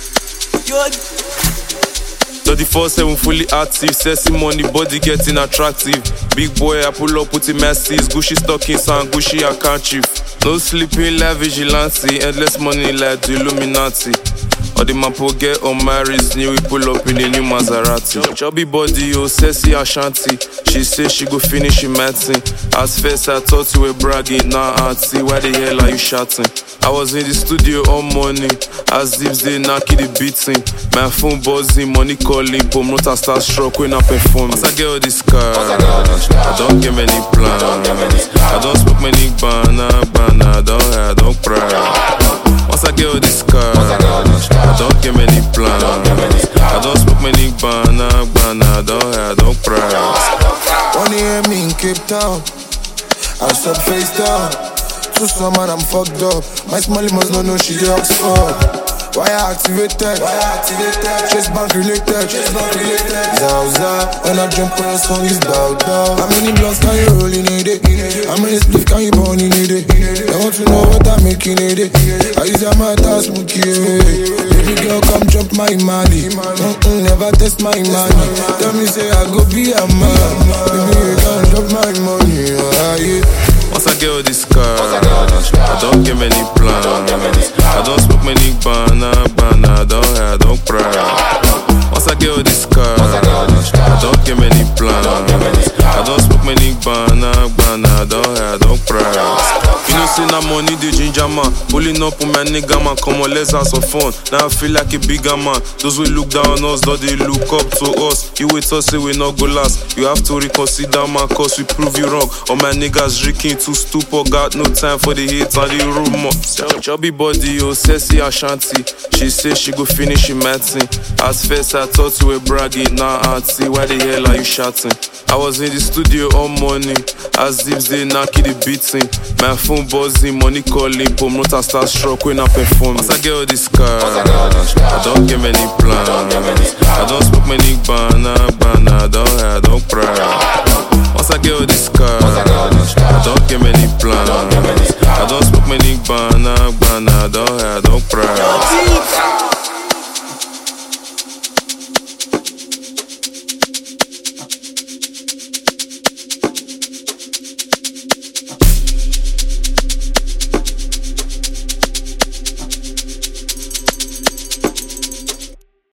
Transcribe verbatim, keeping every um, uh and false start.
thirty-four seven fully active, sexy money, body getting attractive. Big boy, I pull up with the masses, Gucci stockings and Gucci handkerchief. No sleeping like vigilante, endless money like the Illuminati. All the man get on my wrist, new we pull up in a new Maserati. Chubby body, oh sexy Ashanti. She say she go finish in medicine. At first I thought you were bragging, now nah, auntie, why the hell are you shouting? I was in the studio all morning, as dips they knocky the beating. My phone buzzing, money calling, promoter start struck when I perform. Once I get all this car, I don't get many plans. I don't smoke many banana, banana, I don't, I don't cry. Once I get all this car, I don't get many plans. I don't smoke many banana, banana, I don't, I don't cry. Wanna hear me in Cape Town? I stop face down. Too summer, I'm fucked up. My smiley must not know she the Oxford. Why I activated? Why I activated? Chase bank related. Chase bank related. Zow zow. When I jump on a song, it's bow down. How many blocks can you roll in a day? How many spliffs can you burn in a day? They want to know what I'm making a day. I use your mouth to smoke you. Baby girl, come jump my money. Mm-mm, never test my money. Tell me say I go be a man. Baby, you can't drop my money. Ah, yeah. Once I get all this car, I don't get many plans. I don't smoke many banana, banana, I don't, I don't cry. Once I get all this car, I don't get many plans. I don't smoke many banana, banana, I don't, I don't cry. You know, say now money the ginger man. Pulling up on my nigga man, come on, let's have some fun. Now I feel like a bigger man. Those who look down on us, don't they look up to us? You wait us, say we not go last. You have to reconsider man, cause we prove you wrong. All my niggas drinking too stupid, got no time for the hate and the rumor. Chubby body, oh sexy Ashanti. She say she go finish in medicine. At first I thought you were bragging, now nah, auntie, why the hell are you shouting? I was in the studio all morning, as dips they knocky the beating. My phone buzzing, money calling, promoter start struck when I perform. Once I get all this car, I don't get many plans. I don't smoke many banana, banana, I don't, I don't cry. Once I get all this car, I don't get many plans. I don't smoke many banana, banana, I don't, I don't cry.